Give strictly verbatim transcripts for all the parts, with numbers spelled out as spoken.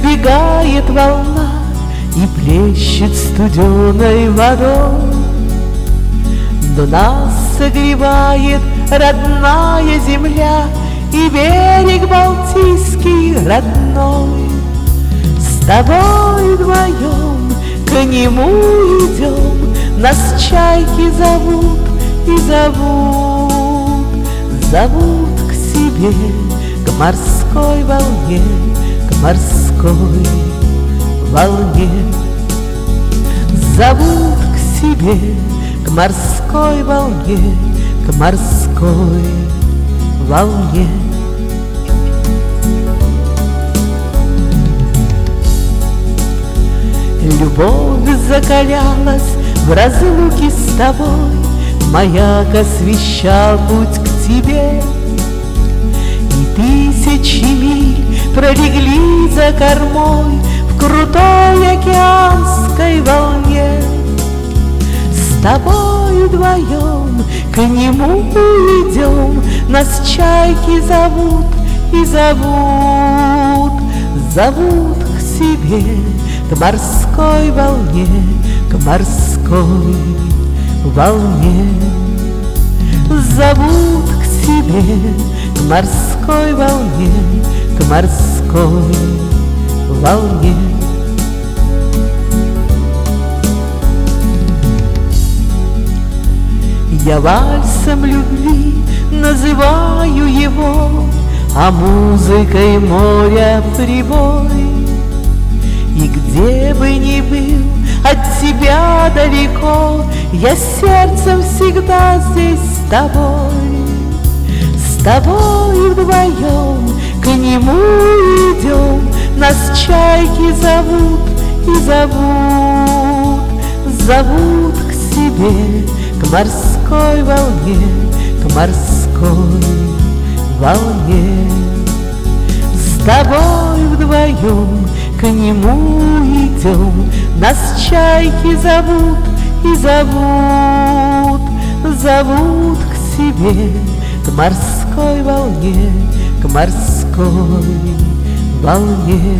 набегает волна и плещет студеной водой, но нас согревает родная земля и берег Балтийский родной. С тобой вдвоем к нему идем, нас чайки зовут и зовут, зовут к себе, к морской волне, к морской волне. Зовут к себе, к морской волне, к морской волне. Любовь закалялась в разлуке с тобой, маяк освещал путь к тебе, и тысячи миль пролегли за кормой в крутой океанской волне. С тобой вдвоем к нему идем, нас чайки зовут и зовут, зовут к себе, к морской волне, к морской волне. Зовут к себе, к морской волне, к морской волне. Я вальсом любви называю его, а музыкой моря прибой. И где бы ни был от тебя далеко, я сердцем всегда здесь с тобой. С тобой вдвоем к нему идем, нас чайки зовут и зовут, зовут к себе, к морской волне, к морской волне. С тобой вдвоем к нему идем, нас чайки зовут и зовут, зовут к себе, к морской волне, к морской волне.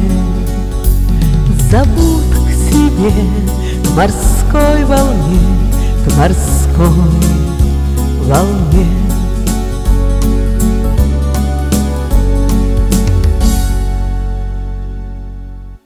Зовут к себе, к морской волне, к морской волне.